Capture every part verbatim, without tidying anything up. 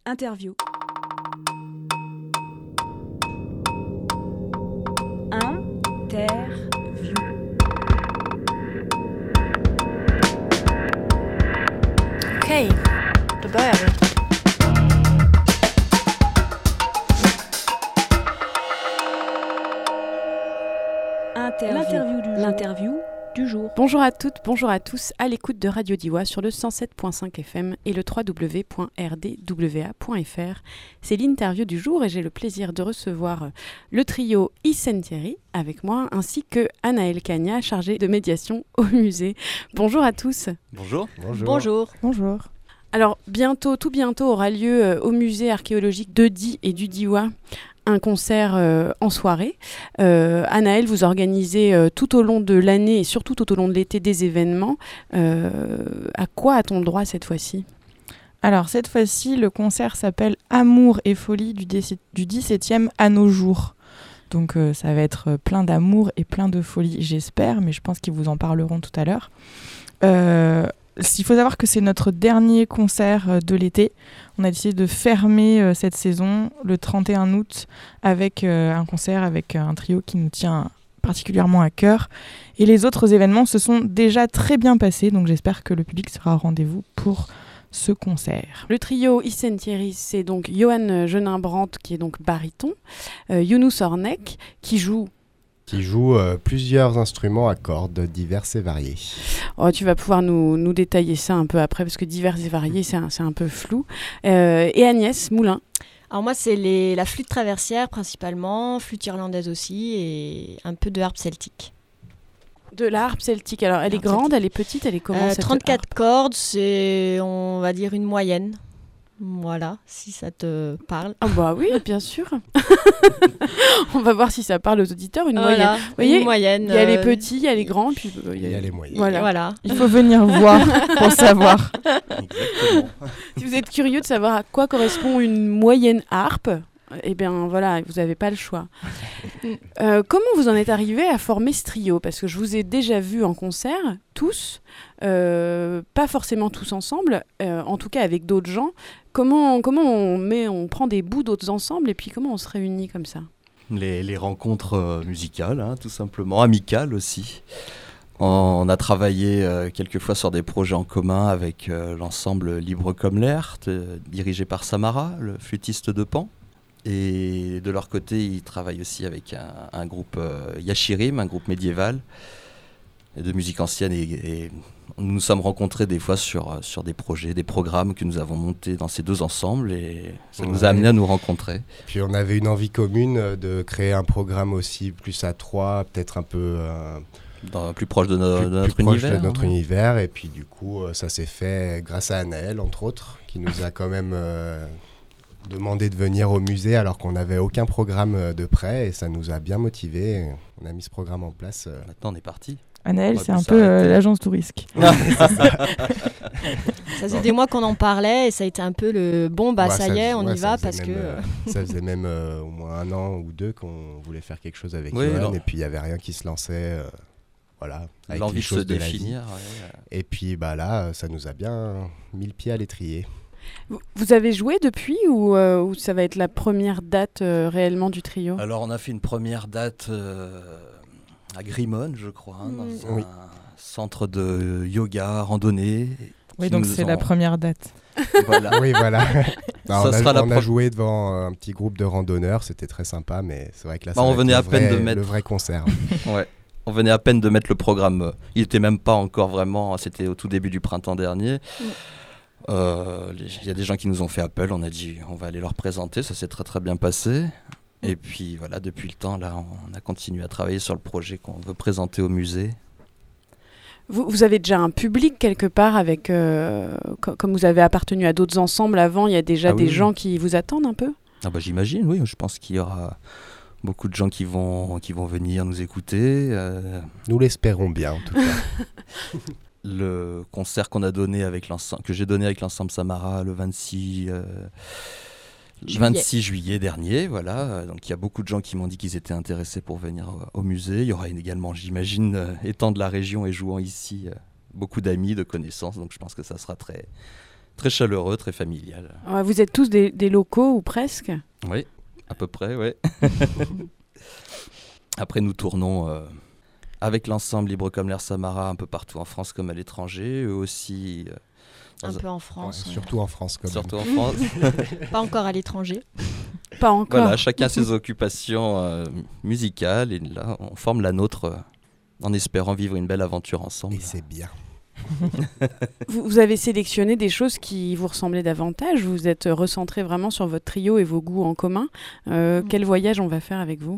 Interview. Interview. Okej, då börjar vi. Interview. L'interview du jour. L'interview du jour. Bonjour à toutes, bonjour à tous, à l'écoute de Radio Diois sur le cent sept virgule cinq F M et le w w w point r d w a point f r. C'est l'interview du jour et j'ai le plaisir de recevoir le trio Issentieri avec moi, ainsi que Anaëlle Cagna, chargée de médiation au musée. Bonjour à tous. Bonjour. Bonjour. Bonjour. Bonjour. Alors bientôt, tout bientôt aura lieu euh, au musée archéologique de Die et du Diois un concert euh, en soirée. Euh, Anaëlle, vous organisez euh, tout au long de l'année et surtout tout au long de l'été des événements. Euh, à quoi a-t-on le droit cette fois-ci ? Alors cette fois-ci, le concert s'appelle Amour et folie du, dix- du dix-septième à nos jours. Donc euh, ça va être plein d'amour et plein de folie, j'espère, mais je pense qu'ils vous en parleront tout à l'heure. Euh, Il faut savoir que c'est notre dernier concert de l'été. On a décidé de fermer euh, cette saison le trente et un août avec euh, un concert avec un trio qui nous tient particulièrement à cœur. Et les autres événements se sont déjà très bien passés, donc j'espère que le public sera au rendez-vous pour ce concert. Le trio Issentieri, c'est donc Johan Genin-Brandt qui est donc baryton, euh, Younous Ornek qui joue qui joue euh, plusieurs instruments à cordes divers et variés. Oh, tu vas pouvoir nous, nous détailler ça un peu après, parce que divers et variés, c'est un, c'est un peu flou. Euh, et Agnès Moulin. Alors moi, c'est les, la flûte traversière principalement, flûte irlandaise aussi, et un peu de harpe celtique. De la harpe celtique. Alors, elle est grande, elle est petite, elle est comment euh, cette trente-quatre harpe cordes, c'est, on va dire, une moyenne. Voilà, si ça te parle. Ah bah oui, bien sûr. On va voir si ça parle aux auditeurs. Une Voilà, moyenne. Vous voyez, une moyenne. il y a les euh, petits, il y a les grands, puis euh, Il y a les moyens. Voilà. Voilà. Il faut venir voir pour savoir. Exactement. Si vous êtes curieux de savoir à quoi correspond une moyenne harpe, eh bien voilà, vous n'avez pas le choix. Euh, comment vous en êtes arrivé à former ce trio ? Parce que je vous ai déjà vu en concert, tous, euh, pas forcément tous ensemble, euh, en tout cas avec d'autres gens. Comment, comment on, met, on prend des bouts d'autres ensemble et puis comment on se réunit comme ça ? Les, les rencontres euh, musicales, hein, tout simplement, amicales aussi. On a travaillé euh, quelquefois sur des projets en commun avec euh, l'ensemble Libre comme l'air, euh, dirigé par Samara, le flûtiste de Pan. Et de leur côté, ils travaillent aussi avec un, un groupe euh, Yashirim, un groupe médiéval de musique ancienne. Et, et nous nous sommes rencontrés des fois sur, sur des projets, des programmes que nous avons montés dans ces deux ensembles. Et ça Ouais. nous a amenés à nous rencontrer. Puis on avait une envie commune de créer un programme aussi plus à trois, peut-être un peu euh, Dans, plus proche de, no- plus, de plus notre proche univers. de notre hein. univers. Et puis du coup, euh, ça s'est fait grâce à Anaëlle, entre autres, qui nous a quand même euh, demandé de venir au musée alors qu'on n'avait aucun programme euh, de prêt. Et ça nous a bien motivés. On a mis ce programme en place. euh, Maintenant, on est parti. Anaëlle, On va c'est plus un peu euh, s'arrêter. l'agence du risque. Ça faisait des mois qu'on en parlait et ça a été un peu le bon, bah Ouais, ça ça y est, faisait- on ouais, y ça va faisait parce même, que... euh, ça faisait même euh, au moins un an ou deux qu'on voulait faire quelque chose avec Oui, Johan, non. et puis il n'y avait rien qui se lançait. euh, voilà, avec L'envie les de se choses de la vie. définir. ouais. Et puis bah là, ça nous a bien mis le pied à l'étrier. Vous, vous avez joué depuis ou, euh, ou ça va être la première date euh, réellement du trio ? Alors, on a fait une première date euh, à Grimone, je crois, hein, dans Oui. un centre de yoga, randonnée. Oui, qui donc nous c'est ont- la première date. Voilà. Oui, voilà. Bah, Ça on a, sera la on a pro- joué devant euh, un petit groupe de randonneurs, c'était très sympa, mais c'est vrai que là, Bah, ça on va être venait le à peine vrai- de mettre- le vrai concert. Ouais. On venait à peine de mettre le programme. Il n'était même pas encore vraiment. C'était au tout début du printemps dernier. Euh, les- Il y a des gens qui nous ont fait appel. On a dit on va aller leur présenter. Ça s'est très très bien passé. Et puis voilà, depuis le temps, là, on a continué à travailler sur le projet qu'on veut présenter au musée. Vous, vous avez déjà un public quelque part avec, euh, co- comme vous avez appartenu à d'autres ensembles avant, il y a déjà Ah des oui. gens qui vous attendent un peu ? Ah bah j'imagine, oui. Je pense qu'il y aura beaucoup de gens qui vont, qui vont venir nous écouter. Euh, Nous l'espérons bien, en tout cas. le concert qu'on a donné avec l'ensemble, que j'ai donné avec l'ensemble Samara le vingt-six, euh, Juillet. vingt-six juillet dernier, voilà. Euh, Donc il y a beaucoup de gens qui m'ont dit qu'ils étaient intéressés pour venir au, au musée. Il y aura également, j'imagine, euh, étant de la région et jouant ici, euh, beaucoup d'amis, de connaissances. Donc je pense que ça sera très, très chaleureux, très familial. Ouais, vous êtes tous des, des locaux ou presque ? Oui, à peu près, oui. Après, nous tournons euh, avec l'ensemble Libre comme l'air Samara un peu partout en France comme à l'étranger. Eux aussi. Euh, un peu en France. Ouais, ouais. surtout en France, quand surtout même. en France. Pas encore à l'étranger. Pas encore. Voilà, chacun ses occupations euh, musicales. Et là, on forme la nôtre euh, en espérant vivre une belle aventure ensemble. Et c'est bien. vous, vous avez sélectionné des choses qui vous ressemblaient davantage. Vous êtes recentré vraiment sur votre trio et vos goûts en commun. Euh, mmh. Quel voyage on va faire avec vous ?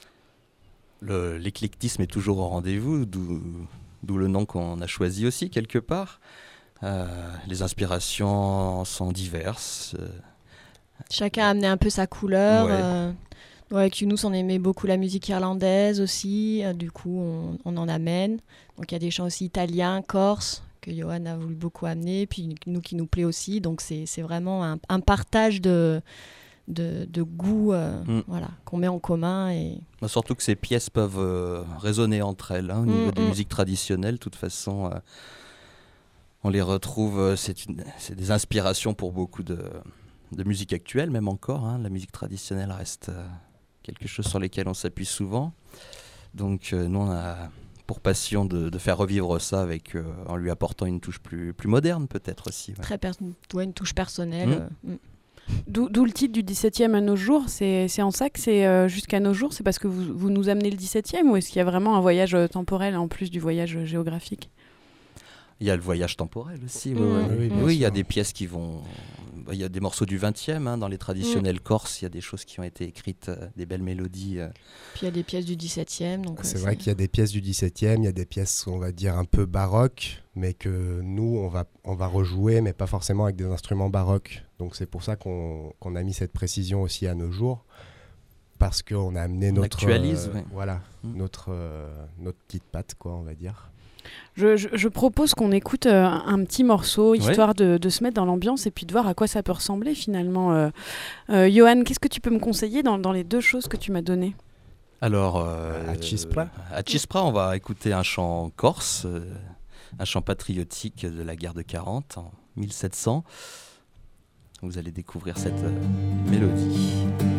Le, l'éclectisme est toujours au rendez-vous, d'où, d'où le nom qu'on a choisi aussi quelque part. Euh, les inspirations sont diverses. Chacun a amené un peu sa couleur. Ouais. Euh, ouais, avec Younous, on aimait beaucoup la musique irlandaise aussi. Euh, du coup, on, on en amène. Donc, il y a des chants aussi italiens, corses, que Johan a voulu beaucoup amener. Puis nous, qui nous plaît aussi. Donc, c'est, c'est vraiment un, un partage de, de, de goûts euh, mm. voilà, qu'on met en commun. Et... Surtout que ces pièces peuvent euh, résonner entre elles. Hein, au niveau mm, des mm. musiques traditionnelles, de toute façon... Euh, on les retrouve, c'est, une, c'est des inspirations pour beaucoup de, de musique actuelle, même encore. Hein. La musique traditionnelle reste euh, quelque chose sur lequel on s'appuie souvent. Donc euh, nous, on a pour passion de, de faire revivre ça avec, euh, en lui apportant une touche plus, plus moderne peut-être aussi. Ouais. Très per- ouais, une touche personnelle. Mmh. Euh, mmh. D'où, d'où le titre du dix-septième à nos jours, c'est, c'est en ça que c'est euh, jusqu'à nos jours, c'est parce que vous, vous nous amenez le dix-septième ou est-ce qu'il y a vraiment un voyage euh, temporel en plus du voyage géographique ? Il y a le voyage temporel aussi. Mmh. Ouais, ouais. Oui, oui, il y a des pièces qui vont... Il y a des morceaux du vingtième, hein, dans les traditionnels mmh. corses, il y a des choses qui ont été écrites, euh, des belles mélodies. Euh. Puis il y a des pièces du dix-septième. Donc, c'est ouais, vrai c'est... qu'il y a des pièces du dix-septième, il y a des pièces, on va dire, un peu baroques, mais que nous, on va, on va rejouer, mais pas forcément avec des instruments baroques. Donc c'est pour ça qu'on, qu'on a mis cette précision aussi à nos jours, parce qu'on a amené on notre... actualise, euh, ouais. Voilà, mmh. notre, euh, notre petite patte, quoi, on va dire. Je, je, je propose qu'on écoute euh, un petit morceau, histoire ouais. de, de se mettre dans l'ambiance et puis de voir à quoi ça peut ressembler finalement. Euh, euh, Johan, qu'est-ce que tu peux me conseiller dans, dans les deux choses que tu m'as données ? Alors, euh, à Chispra. À Chispra, on va écouter un chant corse, euh, un chant patriotique de la guerre de quarante, en mille sept cents. Vous allez découvrir cette euh, mélodie.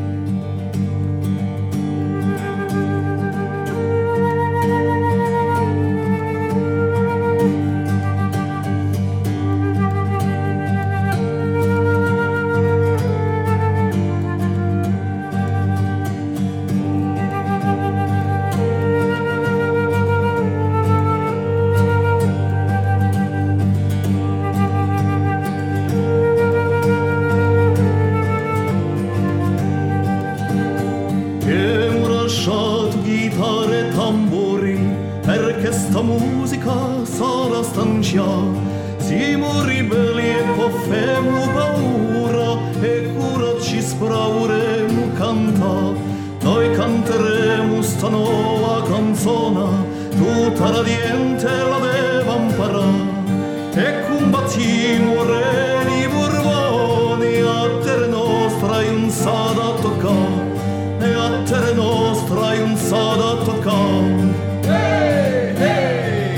Siamo ribelli e poffemo paura e cura ci sprauremo canta. Noi canteremo sta nuova canzone, tutta la diente la deve imparare. E combattiamo re di Borboni, a terra nostra in sa da toccare, e a terra nostra in sa da toccare. Hey, hey!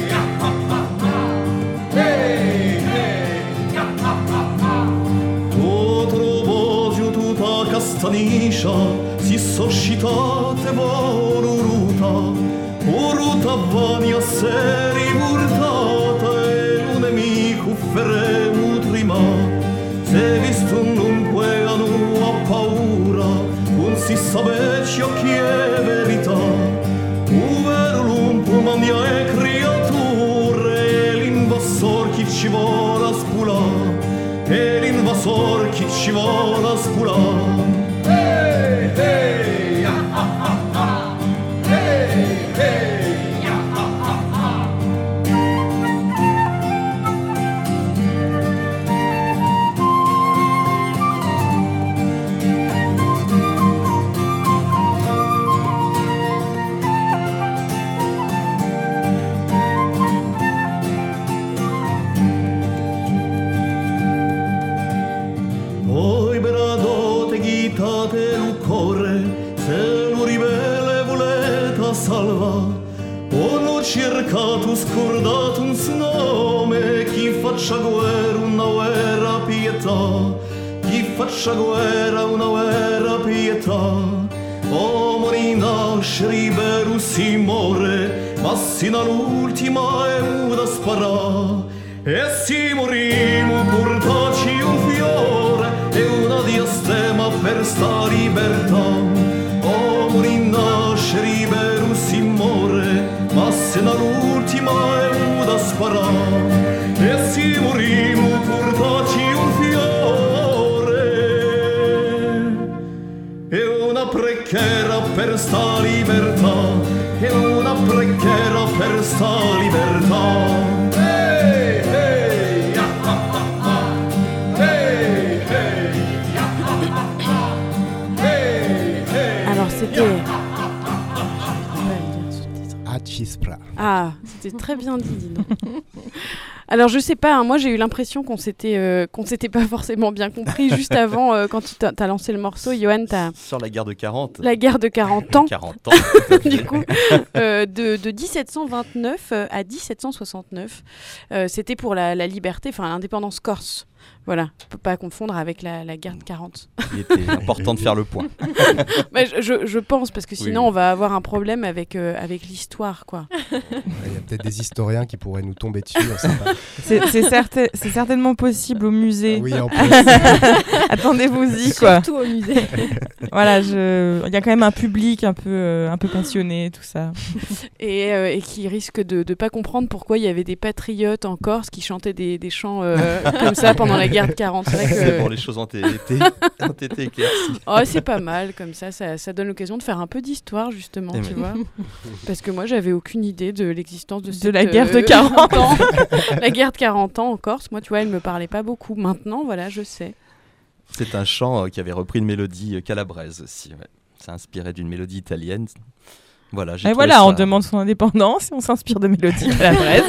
Castaniscia si suscitate voluruta, voluta vania seri burtata e un nemico ferremo trima. Se visto non può a paura, non si sapesse chi è verità. Un vero lumpo mandia e creature, e l'invasor chi ci vuole spulare, e l'invasor chi ci vuole spulare. Hey, hey, ah, ah, ah. Hey, hey, ah, ah, ah. Voi bradote ghitate l'uccorre, se lo ribelle volete salva. Ono cercato scordato un nome, chi faccia guerra una guerra potrà, chi faccia guerra una guerra pietà. O morì nascere libero si muore, ma sino all'ultima è muda sparà. E si morimo portaci un fiore e una diastema per sta libertà. O morì nascere libero si muore, ma sino all'ultima è muda sparà. E si morimo portaci un fiore e una preghiera per sta libertà, e una preghiera per sta libertà. Hey, hey, ah, ah, ah. Hey, hey, ah, ah, ah. Hey, hey. Alors c'était... Achispra. Ah, c'était très bien dit, dis donc. Alors je sais pas, hein, moi j'ai eu l'impression qu'on s'était euh, qu'on s'était pas forcément bien compris juste avant euh, quand tu t'as, t'as lancé le morceau, Johan, t'as Sur la guerre de quarante. la guerre de quarante ans. quarante ans. tout à fait. Du coup, euh, de, de dix-sept cent vingt-neuf euh, à dix-sept cent soixante-neuf, euh, c'était pour la, la liberté, enfin l'indépendance corse. Voilà, on peut pas confondre avec la, la guerre de quarante. Il était important de faire le point. Bah, je, je, je pense, parce que Oui, sinon oui. on va avoir un problème avec, euh, avec l'histoire, quoi. Il y a peut-être des historiens qui pourraient nous tomber dessus. On sait pas. C'est, c'est, certain- c'est certainement possible au musée. Oui, en plus. Attendez-vous-y, quoi. Surtout au musée. Voilà, je... il y a quand même un public un peu, euh, un peu passionné, tout ça. Et, euh, et qui risque de ne pas comprendre pourquoi il y avait des patriotes en Corse qui chantaient des, des chants euh, comme ça pendant la guerre de quarante. C'est vrai que... C'est bon, les choses ont été, été, ont été éclaircies. Oh, c'est pas mal comme ça, ça, ça donne l'occasion de faire un peu d'histoire justement, Eh tu oui. vois. Parce que moi j'avais aucune idée de l'existence de, De cette, la guerre de euh, quarante ans. La guerre de quarante ans en Corse, moi tu vois, elle me parlait pas beaucoup. Maintenant, voilà, je sais. C'est un chant euh, qui avait repris une mélodie euh, calabraise aussi. Ouais. C'est inspiré d'une mélodie italienne. Voilà, j'ai Et trouvé voilà, ça, on demande son indépendance et on s'inspire de mélodies à la braise.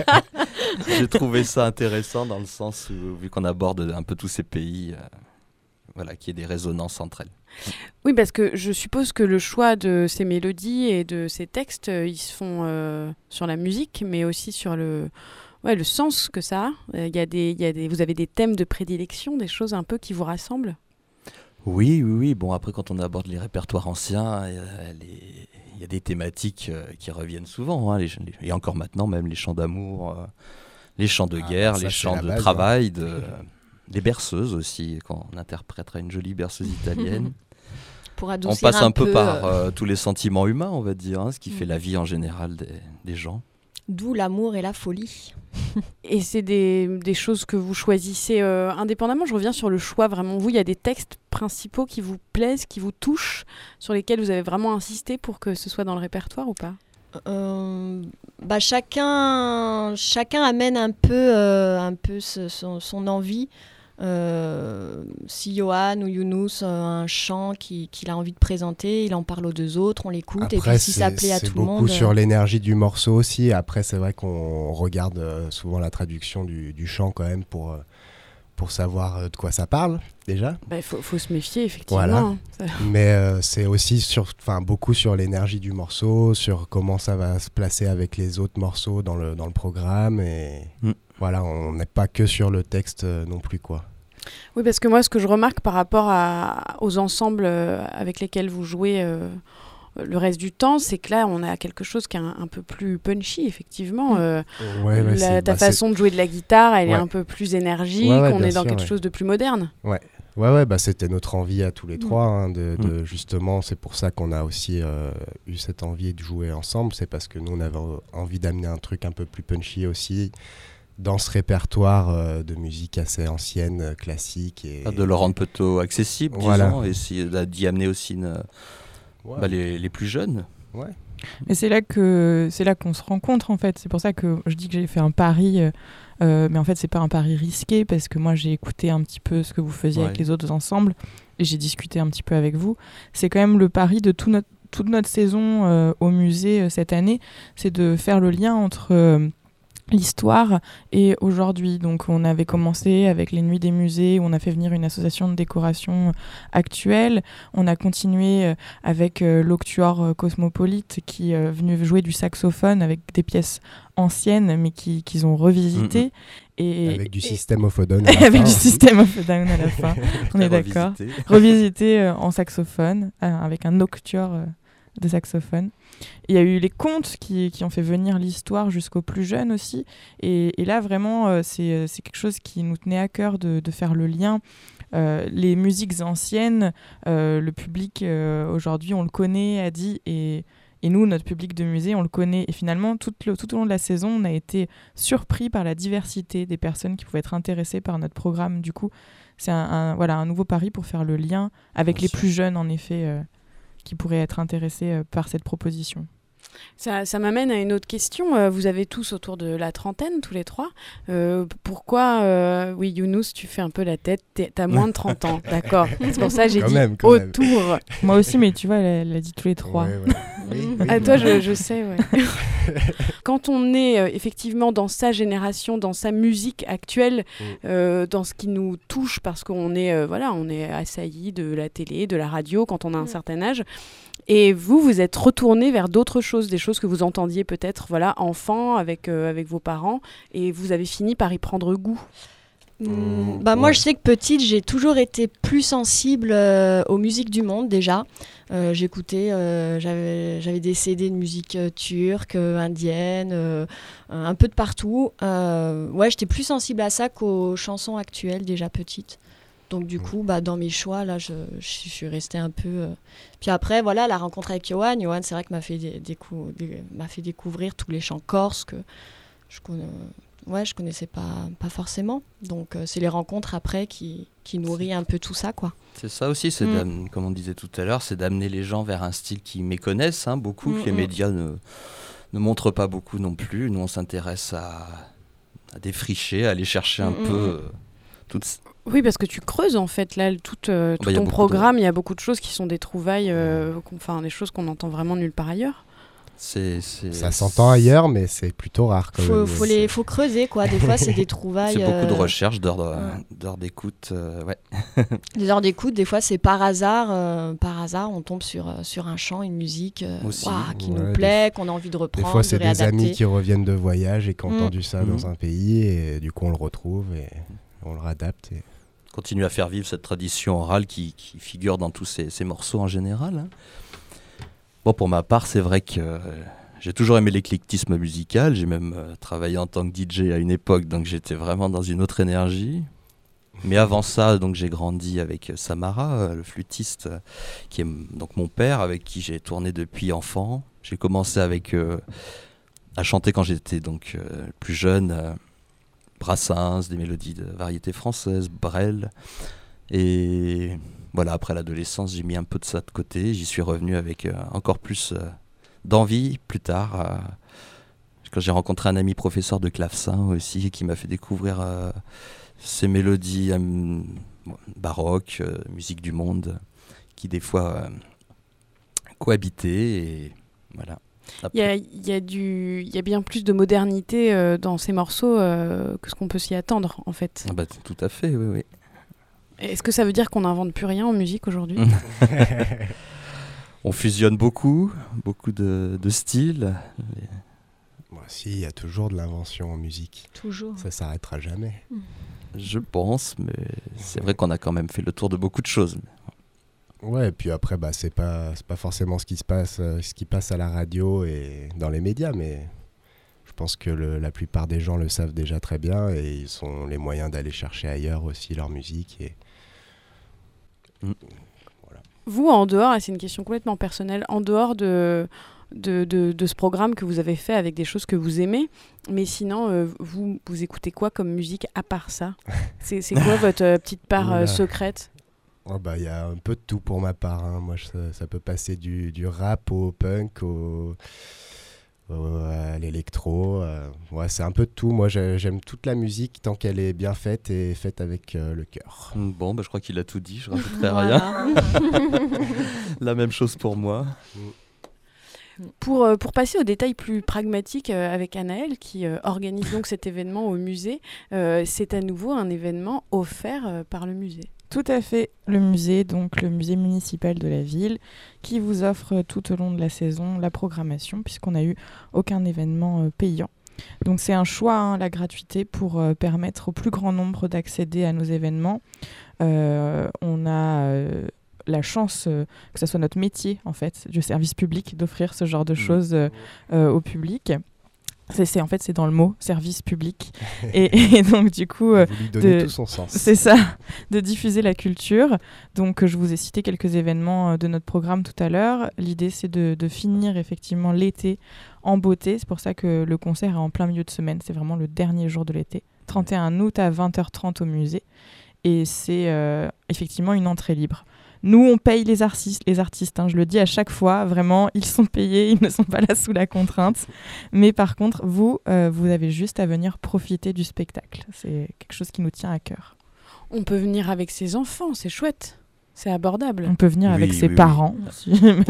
j'ai trouvé ça intéressant dans le sens où, vu qu'on aborde un peu tous ces pays, euh, voilà, qu'il y ait des résonances entre elles. Oui, parce que je suppose que le choix de ces mélodies et de ces textes, euh, ils se font euh, sur la musique, mais aussi sur le, ouais, le sens que ça a. Il y a des, il y a des, vous avez des thèmes de prédilection, des choses un peu qui vous rassemblent. Oui, oui, oui. Bon, après, quand on aborde les répertoires anciens, il y a, les- il y a des thématiques euh, qui reviennent souvent. Hein, les, les- et encore maintenant, même les chants d'amour, euh, les chants de Ah, guerre, bah, ça, les c'est chants la de base, travail, de, les berceuses aussi, quand on interprétera une jolie berceuse italienne. Pour On adoucir passe un peu, peu, par euh, euh, tous les sentiments humains, on va dire, hein, ce qui Mm. fait la vie en général des, des gens. d'où l'amour et la folie. Et c'est des, des choses que vous choisissez euh, indépendamment. Je reviens sur le choix, vraiment. Vous, il y a des textes principaux qui vous plaisent, qui vous touchent, sur lesquels vous avez vraiment insisté pour que ce soit dans le répertoire ou pas ? Euh, bah chacun, chacun amène un peu, euh, un peu ce- son, son envie. Euh, si Johan ou Younous a un chant qui- qu'il a envie de présenter, il en parle aux deux autres, on l'écoute. Et Après, puis si ça c'est- plaît à c'est tout le beaucoup monde. sur l'énergie du morceau aussi. Après, c'est vrai qu'on regarde euh, souvent la traduction du, du chant quand même pour, euh, pour savoir euh, de quoi ça parle déjà. Il bah, faut, faut se méfier, effectivement. Voilà. hein. Ça- Mais euh, c'est aussi sur, enfin, beaucoup sur l'énergie du morceau, sur comment ça va se placer avec les autres morceaux dans le, dans le programme. Et Mm. voilà, on n'est pas que sur le texte euh, non plus, quoi. Oui, parce que moi, ce que je remarque par rapport à, aux ensembles euh, avec lesquels vous jouez euh, le reste du temps, c'est que là, on a quelque chose qui est un, un peu plus punchy, effectivement. Euh, Ouais, ouais, la- c'est- ta bah, c'est- façon de jouer de la guitare, elle est Ouais. un peu plus énergique, Ouais, ouais, on bien est dans sûr, quelque ouais. chose de plus moderne. Ouais, ouais, bah, c'était notre envie à tous les Mm. trois, hein, de, de justement, c'est pour ça qu'on a aussi euh, eu cette envie de jouer ensemble, c'est parce que nous, on avait envie d'amener un truc un peu plus punchy aussi, dans ce répertoire euh, de musique assez ancienne, euh, classique. Et... De le rendre plutôt accessible, Voilà. disons, et essayer d'a- d'y amener aussi une, Ouais. bah, les, les plus jeunes. Ouais. Mais c'est là que c'est là qu'on se rencontre en fait. C'est pour ça que je dis que j'ai fait un pari, euh, euh, mais en fait c'est pas un pari risqué parce que moi j'ai écouté un petit peu ce que vous faisiez Ouais. avec les autres ensemble et j'ai discuté un petit peu avec vous. C'est quand même le pari de tout notre, toute notre saison euh, au musée euh, cette année, c'est de faire le lien entre euh, l'histoire et aujourd'hui. Donc on avait commencé avec les Nuits des musées où on a fait venir une association de décoration actuelle. On a continué avec euh, l'Octuor Cosmopolite qui est venu jouer du saxophone avec des pièces anciennes mais qui, qu'ils ont revisitées. Mmh. Et, avec du et, System of a Down à la avec fin. du System of a Down à la fin. On est d'accord. Revisité, revisité euh, en saxophone euh, avec un Octuor euh, de saxophone. Il y a eu les contes qui, qui ont fait venir l'histoire jusqu'aux plus jeunes aussi. Et, et là, vraiment, euh, c'est, c'est quelque chose qui nous tenait à cœur de, de faire le lien. Euh, les musiques anciennes, euh, le public, euh, aujourd'hui, on le connaît, a dit, et, et nous, notre public de musée, on le connaît. Et finalement, tout, le, tout au long de la saison, on a été surpris par la diversité des personnes qui pouvaient être intéressées par notre programme. Du coup, c'est un, un, voilà, un nouveau pari pour faire le lien avec Bien les sûr. plus jeunes, en effet, euh, qui pourraient être intéressés euh, par cette proposition. Ça, ça m'amène à une autre question. Euh, vous avez tous autour de la trentaine, tous les trois. Euh, pourquoi, euh, oui, Younous, tu fais un peu la tête, t'as moins de trente ans, d'accord. C'est pour ça que j'ai quand dit même, autour. Même. Moi aussi, mais tu vois, elle, elle a dit tous les trois. Ouais, ouais. Oui, oui, ah, toi, je, je sais, ouais. Quand on est euh, effectivement dans sa génération, dans sa musique actuelle, mm. euh, dans ce qui nous touche, parce qu'on est, euh, voilà, on est assailli de la télé, de la radio, quand on a un mm. certain âge. Et vous, vous êtes retourné vers d'autres choses, des choses que vous entendiez peut-être, voilà, enfant, avec, euh, avec vos parents, et vous avez fini par y prendre goût. Mmh, bah ouais. Moi, je sais que petite, j'ai toujours été plus sensible euh, aux musiques du monde, déjà. Euh, j'écoutais, euh, j'avais, j'avais des C D de musique euh, turque, euh, indienne, euh, un peu de partout. Euh, ouais, j'étais plus sensible à ça qu'aux chansons actuelles, déjà petite. Donc du coup, bah, dans mes choix, là, je, je suis restée un peu... Euh... Puis après, voilà, la rencontre avec Yoann. Yoann, c'est vrai que m'a fait, dé- décou- dé- m'a fait découvrir tous les chants corses que je connais... Ouais, je connaissais pas, pas forcément. Donc, euh, c'est les rencontres après qui, qui nourrit un peu tout ça, quoi. C'est ça aussi, c'est mmh. comme on disait tout à l'heure, c'est d'amener les gens vers un style qu'ils méconnaissent, hein, beaucoup, mmh, que les médias ne, ne montrent pas beaucoup non plus. Nous, on s'intéresse à, à défricher, à aller chercher un mmh. peu euh, toutes... Oui, parce que tu creuses en fait là tout, euh, tout bah, ton programme. Il de... y a beaucoup de choses qui sont des trouvailles, euh, enfin des choses qu'on entend vraiment nulle part ailleurs. C'est, c'est... Ça s'entend ailleurs, mais c'est plutôt rare. Il faut, faut, les, faut creuser, quoi. Des fois, c'est des trouvailles. C'est beaucoup euh... de recherches, d'heures, de, ouais. d'heures d'écoute. Euh, ouais. Des heures d'écoute, des fois, c'est par hasard. Euh, par hasard, on tombe sur, sur un chant, une musique euh, Aussi, ouah, qui ouais, nous plaît, qu'on a envie de reprendre. Des fois, c'est de des amis qui reviennent de voyage et qui ont mmh. entendu ça mmh. dans un pays, et du coup, on le retrouve et on le réadapte. Et... Continue à faire vivre cette tradition orale qui, qui figure dans tous ces, ces morceaux en général. Hein. Bon, pour ma part, c'est vrai que euh, j'ai toujours aimé l'éclectisme musical. J'ai même euh, travaillé en tant que D J à une époque, donc j'étais vraiment dans une autre énergie. Mais avant ça, donc, j'ai grandi avec Samara, euh, le flûtiste, euh, qui est m- donc mon père, avec qui j'ai tourné depuis enfant. J'ai commencé avec, euh, à chanter quand j'étais donc, euh, plus jeune, euh, Brassens, des mélodies de variété française, Brel. Et voilà, après l'adolescence, j'ai mis un peu de ça de côté. J'y suis revenu avec euh, encore plus euh, d'envie plus tard. Euh, quand j'ai rencontré un ami professeur de clavecin aussi, qui m'a fait découvrir euh, ces mélodies euh, baroques, euh, musique du monde, qui des fois euh, cohabitaient. Et voilà. Il y a, y, a du, y a bien plus de modernité euh, dans ces morceaux euh, que ce qu'on peut s'y attendre, en fait. Ah bah, tout à fait, oui, oui. Est-ce que ça veut dire qu'on n'invente plus rien en musique aujourd'hui ? On fusionne beaucoup, beaucoup de, de styles. Moi, si, il y a toujours de l'invention en musique. Toujours. Ça ne s'arrêtera jamais. Je pense, mais c'est vrai qu'on a quand même fait le tour de beaucoup de choses. Ouais, et puis après, bah, c'est pas, c'est pas forcément ce qui se passe, euh, ce qui passe à la radio et dans les médias, mais je pense que le, la plupart des gens le savent déjà très bien et ils ont les moyens d'aller chercher ailleurs aussi leur musique. Et... Mm. Voilà. Vous, en dehors, et c'est une question complètement personnelle, en dehors de, de, de, de ce programme que vous avez fait avec des choses que vous aimez, mais sinon, euh, vous, vous écoutez quoi comme musique à part ça ? c'est, c'est quoi votre euh, petite part euh, secrète ? Oh bah, y a un peu de tout pour ma part. Hein. Moi, je, ça peut passer du, du rap au punk, au, au, à l'électro. Euh, ouais, c'est un peu de tout. Moi, j'aime toute la musique tant qu'elle est bien faite et faite avec euh, le cœur. Bon, bah, je crois qu'il a tout dit. Je ne rajouterai rien. La même chose pour moi. Pour, euh, pour passer aux détails plus pragmatiques euh, avec Anaëlle, qui euh, organise donc cet événement au musée, euh, c'est à nouveau un événement offert euh, par le musée. Tout à fait, le musée, donc le musée municipal de la ville, qui vous offre tout au long de la saison la programmation, puisqu'on n'a eu aucun événement euh, payant. Donc c'est un choix, hein, la gratuité, pour euh, permettre au plus grand nombre d'accéder à nos événements. Euh, on a euh, la chance euh, que ce soit notre métier, en fait, du service public, d'offrir ce genre de choses euh, euh, au public. C'est, c'est, en fait, c'est dans le mot, service public. et, et donc, du coup... Euh, vous lui donnez de, tout son sens. C'est ça, de diffuser la culture. Donc, je vous ai cité quelques événements de notre programme tout à l'heure. L'idée, c'est de, de finir effectivement l'été en beauté. C'est pour ça que le concert est en plein milieu de semaine. C'est vraiment le dernier jour de l'été. trente et un août à vingt heures trente au musée. Et c'est euh, effectivement une entrée libre. Nous, on paye les artistes, les artistes hein, je le dis à chaque fois, vraiment, ils sont payés, ils ne sont pas là sous la contrainte. Mais par contre, vous, euh, vous avez juste à venir profiter du spectacle. C'est quelque chose qui nous tient à cœur. On peut venir avec ses enfants, c'est chouette, c'est abordable. On peut venir Oui, avec oui, ses oui. parents. Si, même.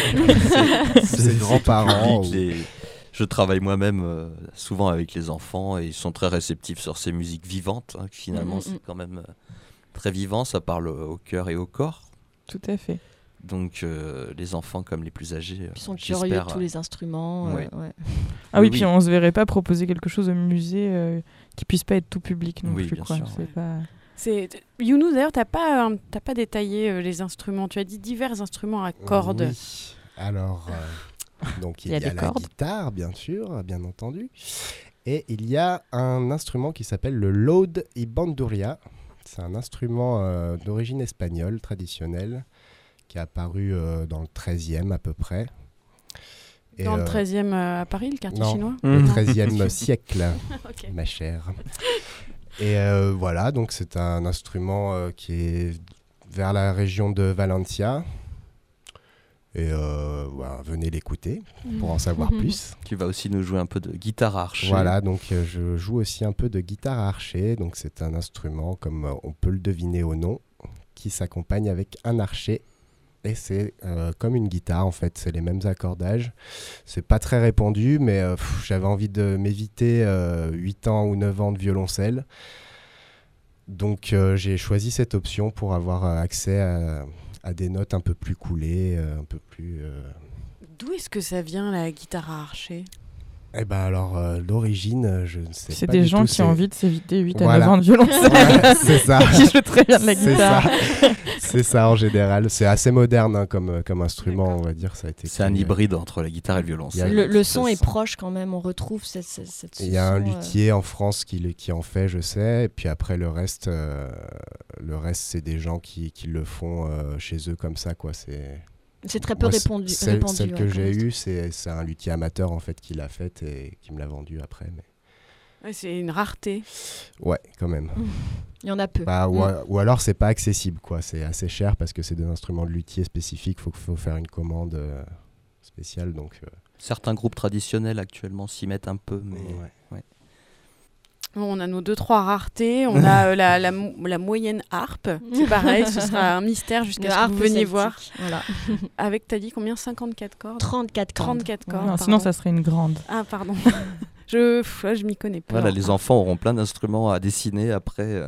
C'est- Ses grands-parents. public, les- Je travaille moi-même euh, souvent avec les enfants et ils sont très réceptifs sur ces musiques vivantes. Hein, finalement, Mm, mm, c'est mm. quand même euh, très vivant, ça parle au cœur et au corps. Tout à fait. Donc euh, les enfants comme les plus âgés, euh, Ils sont j'espère, curieux de tous euh, les instruments. euh, ouais. ouais. Ah oui, Oui, puis oui. on se verrait pas proposer quelque chose au musée euh, qui puisse pas être tout public non Oui, plus. bien Quoi. sûr, C'est ouais. pas... C'est... Younous, d'ailleurs, t'as pas, euh, t'as pas détaillé euh, les instruments. Tu as dit divers instruments à cordes. Oui. Alors, euh, donc il Il y y a, a des la cordes. guitare, bien sûr, bien entendu. Et il y a un instrument qui s'appelle le Laúd y Bandurria. C'est un instrument euh, d'origine espagnole, traditionnel, qui est apparu euh, dans le treizième à peu près. Et, Dans le euh, treizième euh, à Paris, le quartier non, chinois le Mhm. treizième siècle, Ok. ma chère. Et euh, voilà, donc c'est un instrument euh, qui est vers la région de Valencia. Et euh, voilà, venez l'écouter pour en savoir plus. Tu vas aussi nous jouer un peu de guitare à archer. Voilà, donc euh, je joue aussi un peu de guitare à archer. Donc c'est un instrument, comme euh, on peut le deviner au nom, qui s'accompagne avec un archet. Et c'est euh, comme une guitare en fait, c'est les mêmes accordages. C'est pas très répandu, mais euh, pff, j'avais envie de m'éviter euh, huit ans ou neuf ans de violoncelle. Donc euh, j'ai choisi cette option pour avoir euh, accès à, à des notes un peu plus coulées, euh, un peu plus... euh, D'où est-ce que ça vient, la guitare à archer? Eh ben alors, euh, l'origine, euh, je ne sais C'est pas des du gens tout, qui c'est- ont envie de s'éviter huit à Voilà. neuf ans de violoncelle. Ouais, c'est ça. qui jouent très bien de la C'est guitare. ça. C'est ça en général. C'est assez moderne hein, comme, comme instrument, D'accord. on va dire. Ça a été C'est un créé, euh, hybride entre la guitare et le Il y a- violoncelle. Le, le son Ça est sent- proche quand même, on retrouve cette, cette, cette- Il y a ce un son, euh, luthier en France qui, le- qui en fait, je sais. Et puis après, le reste, euh, le reste c'est des gens qui, qui le font euh, chez eux comme ça. Quoi. C'est... C'est très peu Moi, répandu. Celle, répandu, celle que ouais, j'ai comme ça. eue, c'est, c'est un luthier amateur en fait, qui l'a faite et qui me l'a vendue après. Mais... Ouais, c'est une rareté. Ouais, quand même. Il y en a peu. Bah, ou, Mm. a- ou alors c'est pas accessible, quoi. C'est assez cher parce que c'est des instruments de luthier spécifiques. Faut faut faire une commande euh, spéciale, donc. euh, Certains groupes traditionnels actuellement s'y mettent un peu, mais ouais. Bon, on a nos deux, trois raretés. On a euh, la, la, mo- la moyenne harpe. C'est pareil, ce sera un mystère jusqu'à Le ce que harpe vous veniez celtique, voir. Voilà. Avec, t'as dit combien? cinquante-quatre cordes? trente-quatre cordes. trente-quatre cordes. Non, pardon. sinon, ça serait une grande. Ah, pardon. je, pff, ouais, je m'y connais pas. voilà, les enfants auront plein d'instruments à dessiner après, euh,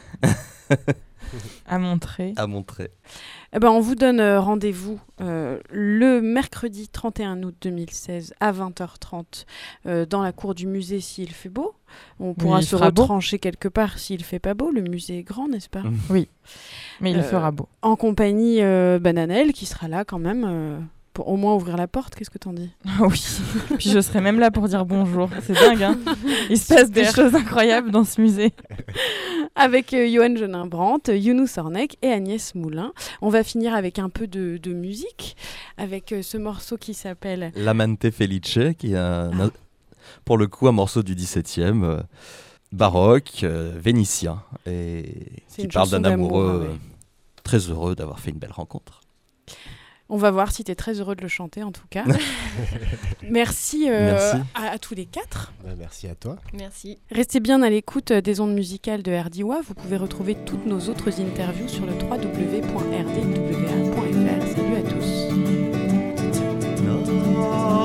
À montrer. à montrer. Eh ben, on vous donne euh, rendez-vous euh, le mercredi trente et un août deux mille seize à vingt heures trente euh, dans la cour du musée s'il fait beau. On pourra il se fera beau. retrancher quelque part s'il fait pas beau. Le musée est grand, n'est-ce pas? Mm. Mais il Euh, fera beau. En compagnie euh, Bananelle qui sera là quand même euh, pour au moins ouvrir la porte. Qu'est-ce que t'en dis? Ah oui. Puis je serai même là pour dire bonjour. C'est dingue, hein. Il se passe des Super. choses incroyables dans ce musée. Avec euh, Johan Genin-Brandt, Younous Ornek et Agnès Moulin. On va finir avec un peu de, de musique, avec euh, ce morceau qui s'appelle... L'Amante Felice, qui est un- pour le coup un morceau du dix-septième, euh, baroque, euh, vénitien, et C'est qui une parle chanson d'un amoureux d'amour, hein, euh, ouais. très heureux d'avoir fait une belle rencontre. On va voir si tu es très heureux de le chanter en tout cas. Merci, euh, Merci. À, à tous les quatre. Bah, merci à toi. Merci. Restez bien à l'écoute euh, des ondes musicales de R D W A. Vous pouvez retrouver toutes nos autres interviews sur le w w w point r d w a point f r. Salut à tous. Ah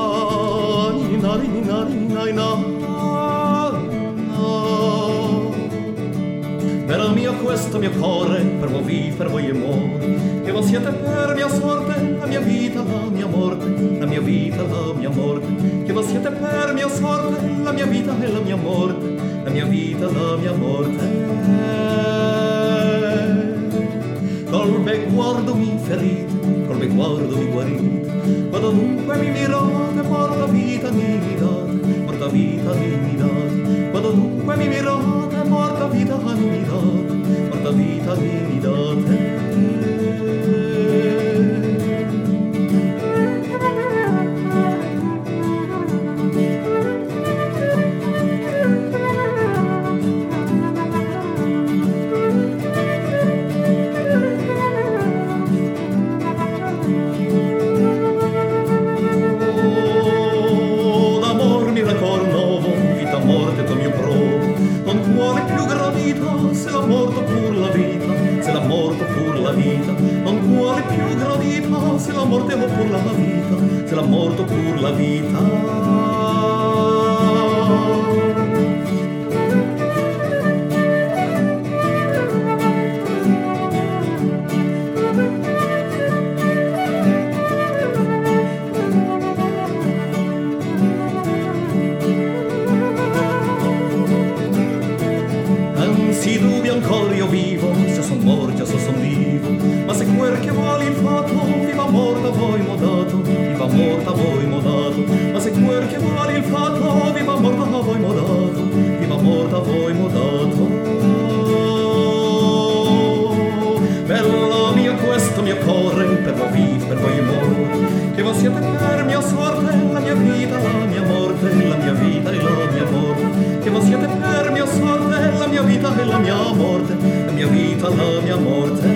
questo mio cuore per voi vivi, per voi è morto, che voi siete per mia sorte, la mia vita, la mia morte, la mia vita, la mia morte, che voi siete per mia sorte, la mia vita e la mia morte, la mia vita, la mia morte. Col beguardo mi ferite, col beguardo mi guarite, vado dunque mi mirate, morta vita mi date, morta vita mi date, vado dunque mi mirate, morta vita mi date, morta vita mi date. Se la morte pur la vita, se la morte pur la vita, non cuore più gradita, se la morte o pur la vita, se la morte pur la vita. Si dubbi ancora io vivo, se son morto, se son vivo, ma se quel che vuole il fatto, viva morta voi mo dato, viva morta voi mo dato, ma se quel che vuole il fatto, viva morta voi mo dato, viva morta voi mo dato. Bella mia questo mio cuore, per voi vivo, per voi è morto, che voi siete per mia sorte, la mia vita, la mia morte, la mia vita e la mia morte, che voi siete per mia sorte, la mia vita e la mia morte, la mia vita, la mia morte.